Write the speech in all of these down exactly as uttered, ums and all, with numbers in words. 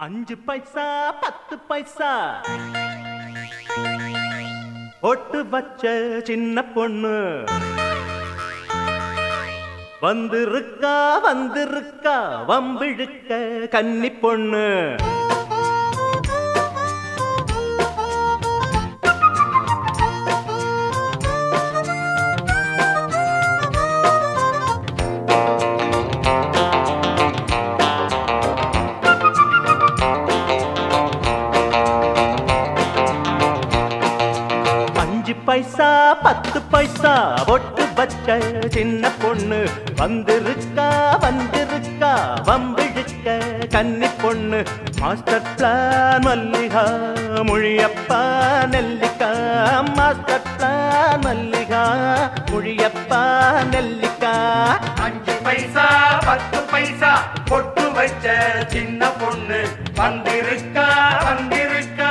அஞ்சு பைசா பத்து பைசா ஒட்டு வச்ச சின்ன பொண்ணு வந்திருக்கா வந்திருக்கா வம்பிழுக்க கன்னி பொண்ணு. அஞ்சு பைசா பத்து பைசா ஒட்டு பச்ச சின்ன பொண்ணு வந்திருக்கா வந்திருக்கா வம்பிழுக்க கன்னி பொண்ணு. மாஸ்டர் பிளான் மல்லிகா மொழியப்பா நெல்லிக்கா. மாஸ்டர் பிளான் மல்லிகா மொழியப்பா நெல்லிக்கா. அஞ்சு பைசா பத்து பைசா ஒட்டு வச்ச சின்ன பொண்ணு வந்திருக்கா வந்திருக்கா.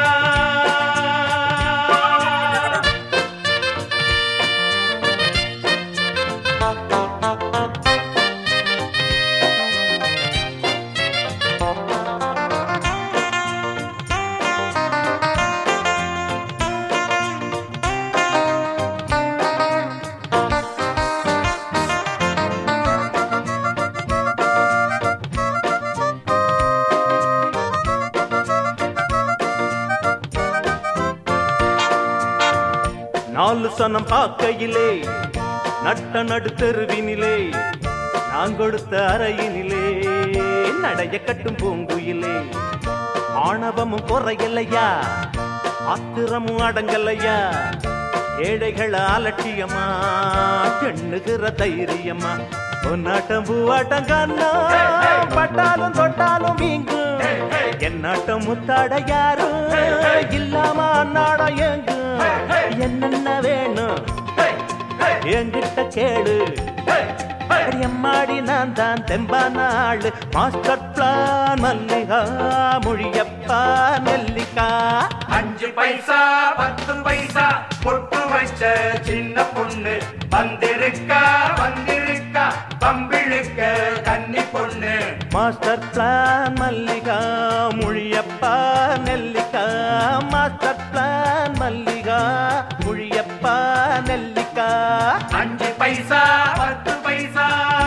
நாலு சனம் பார்க்கையிலே நட்ட நடு தெருவினிலே நான் கொடுத்த அறையினிலே நடைய கட்டும் பூங்குயிலே. ஆணவமும் குறையலையா ஆத்திரமும் அடங்கலையா ஏழைகள் அலட்சியமா எண்ணுகிற தைரியமா. பொன்னாட்டம் பூவாட்டம் கண்ணா பட்டாலும் தொட்டாலும் வீங்கும் என்னாட்டம் முத்தாட யாரும் இல்லாம அன்னாட எங்கும். என்னென்ன வேணும் என்கிட்ட கேளு அம்மாடி நான் தான் தெம்பான ஆளு. மாஸ்டர் பிளான் மல்லிகா மொழியப்பா நெல்லிக்கா. அஞ்சு பைசா பத்து பைசா பொட்டு வச்ச சின்ன பொண்ணு வந்திருக்கா வந்திருக்கா பம்பிழுக்க கன்னி பொண்ணு. மாஸ்டர் பிளான் மல்லிகா மொழியப்பா நெல்லிக்கா. மாஸ்டர் பிளான் மல்லிகா மொழியப்பா நெல்லிக்கா. அஞ்சு பைசா பத்து பைசா.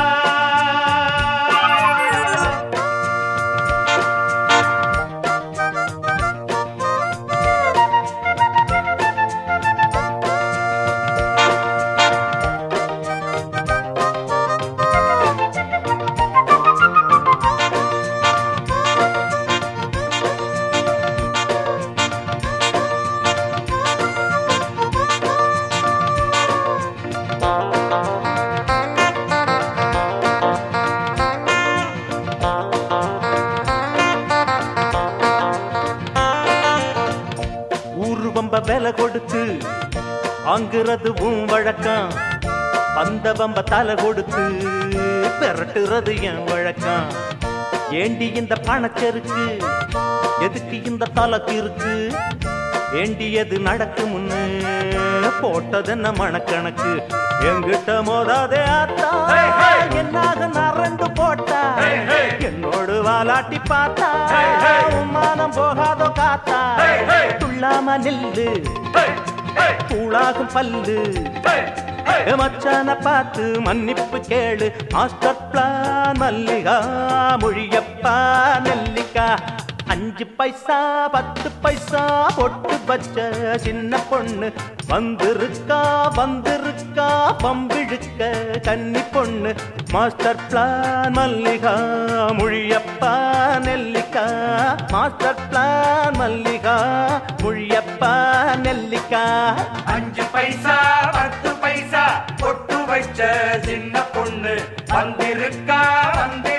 வம்ப விலை கொடுத்து வாங்குறது உன் வழக்கம். பந்த வம்ப தலை கொடுத்து பெரட்டுறது என் வழக்கம். ஏண்டி இந்த பணச்சருக்கு எதுக்கு இந்த தலக்கு இருக்கு வேண்டியது நடக்கு முன்னு போட்டது என்ன மனக்கணக்கு. எங்கிட்ட மோதாதே ஆத்தா என்னாக நரண்டு போட்டா என்னோடு வாலாட்டி பார்த்தா மானம் போகாதோ காத்தா. துள்ளாம நில்லு கூழாகும் பல்லு மச்சான பார்த்து மன்னிப்பு கேளு. மாஸ்டர் பிளான் மல்லிகா மொழியப்பா நெல்லிக்கா. அஞ்சு பைசா பத்து பைசா பொட்டு பச்ச சின்ன பொண்ணு வந்திருக்கா வந்திருக்கா பம்பிழுக்க கன்னி பொண்ணு. மாஸ்டர் பிளான் மல்லிகா மொழியப்பா நெல்லிக்கா. மாஸ்டர் பிளான் மல்லிகா மொழியப்பா நெல்லிக்கா. அஞ்சு பைசா பத்து பைசா பொட்டு வச்ச சின்ன பொண்ணு வந்திருக்கா வந்து